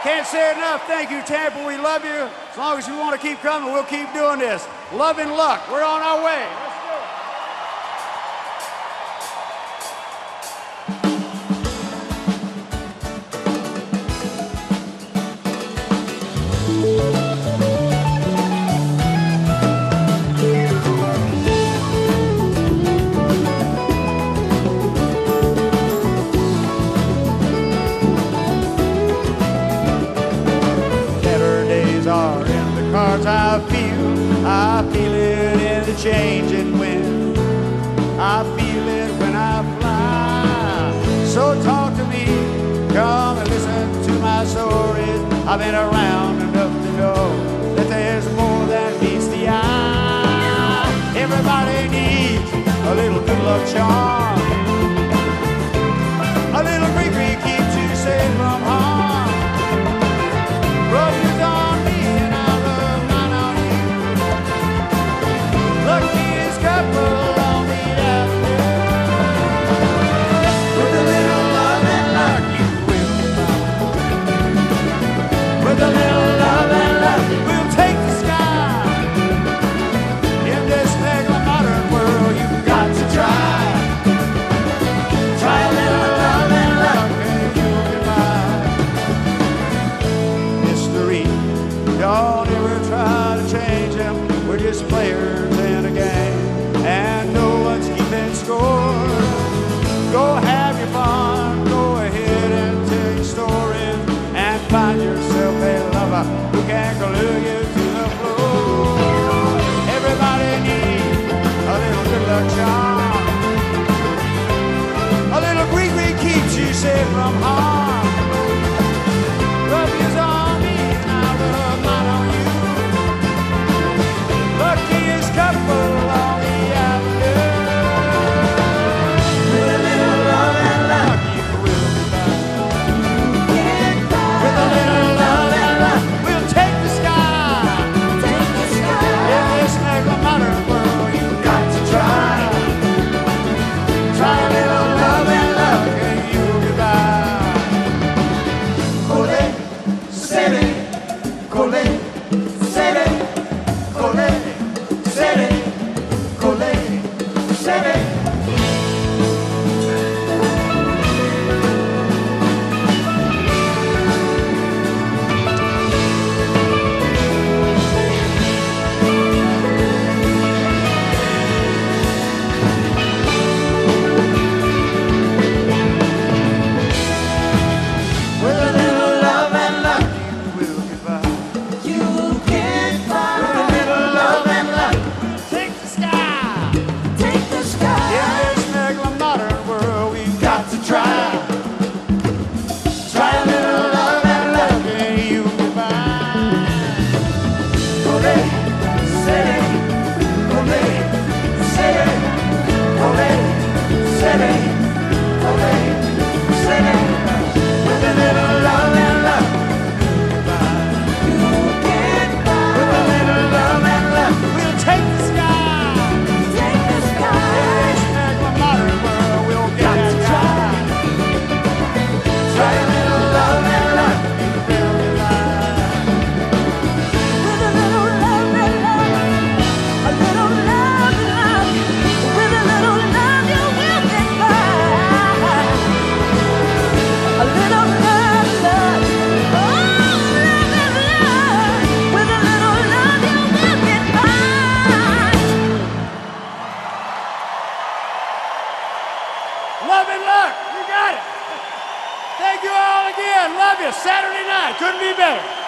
Can't say enough. Thank you, Tampa. We love you. As long as you want to keep coming, we'll keep doing this. Love and luck. We're on our way. I feel it in the changing wind. I feel it when I fly. So talk to me, come and listen to my stories. I've been around enough to know that there's more than meets the eye. Everybody needs a little good luck charm. A little gree-gree keeps you safe from harm. Rub yours on me and I'll rub mine on you. Luckiest couple on the avenue. With a little love and luck you will be mine. With a little love and luck we'll take the sky. In this mega modern world you've got to try. Try a little love and luck and you'll be mine. Mystery, don't ever try to change them. We're just players in a game, and no one's keeping score. Go have your fun, go ahead and tell your stories, and find yourself a lover who can glue you to the floor. Everybody needs a little good luck charm. A little gree-gree keeps you safe from harm. Rub yours on me and I'll rub mine on you. Luckiest couple on the avenue. With a little love and luck you will be mine. With a little love and luck we'll take the sky. In this mega modern world you've got to try. Try a little love and luck and you'll be mine. Cole, sere, cole, sere, cole, sere, cole, sere. With a little love and luck you will get by. You can fly. With a little love and luck take the sky. In this mega modern world we've got to try. Try a little love and luck and you'll get by. Cole, sere, cole, sere, cole, sere, cole, sere. With a little love and luck you can fly. With a little love and luck we'll take the sky. In this mega modern world we'll get to try. Try a little love and luck you will be mine. With a little love and love, a little love and love, with a little love you will get by. A little love, love, oh love and love, with a little love you will get by. Love and luck, you got it. Thank you all again. Love you. Saturday night, couldn't be better.